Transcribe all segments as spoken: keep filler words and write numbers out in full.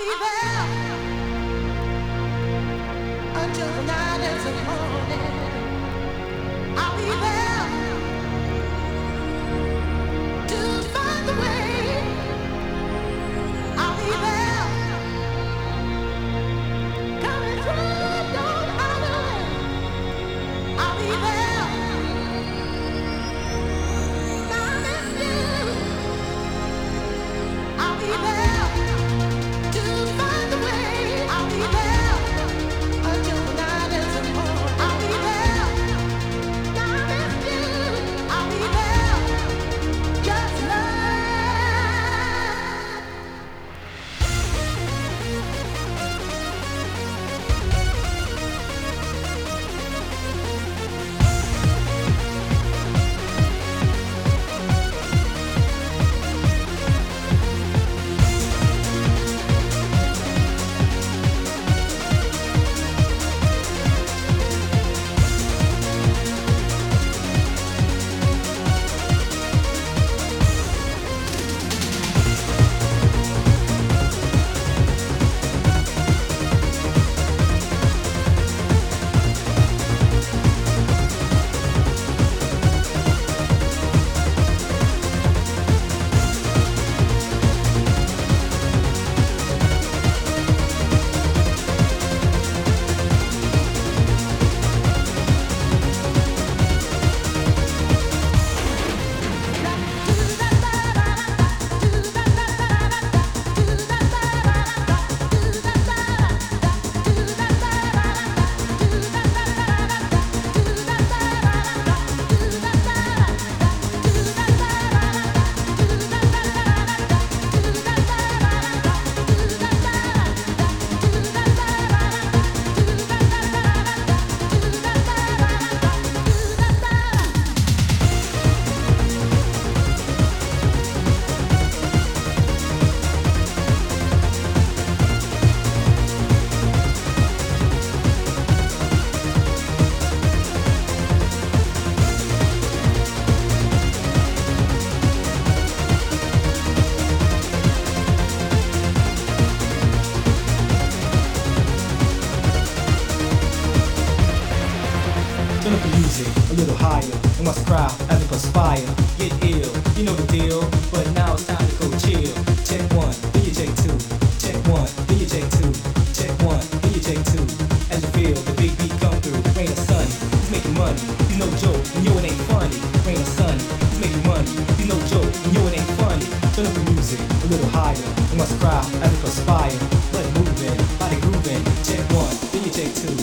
be there until the night is the morning. I'll be there to find the way. I'll be there coming through Long Island. I'll be there. Now I miss you. I'll be there to find the way. I'll be there until the night is the morning. I'll be there. Now I miss you. I'll be there. Just love. Turn up the music a little higher and watch the crowd as they perspire. Get ill, you know the deal, but now it's time to go chill. Check one, then you check two. Check one, then you check two. Check one, then you check two. As you feel the big beat come through, rain or sun, he's making money. He's no joke, and yo it ain't funny. Rain or sun, he's making money. He's no joke, and yo it ain't funny. Turn up the music a little higher and watch the crowd as they perspire. Blood moving, body grooving. Check one, then you check two.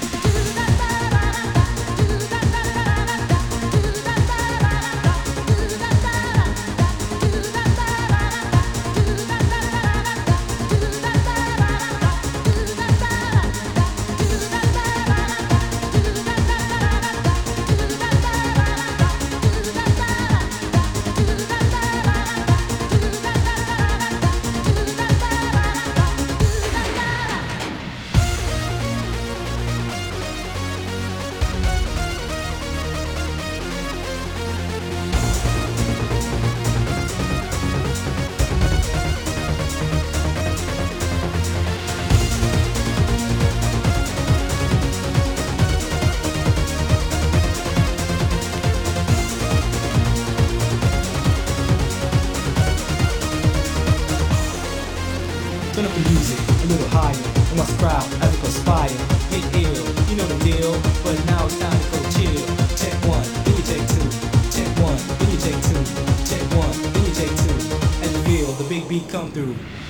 Turn up the music a little higher and watch the crowd as they perspire. Get ill, you know the deal, but now it's time to go chill. Check one, then you check two. Check one, then you check two. Check one, then you check two. As you feel the big beat come through.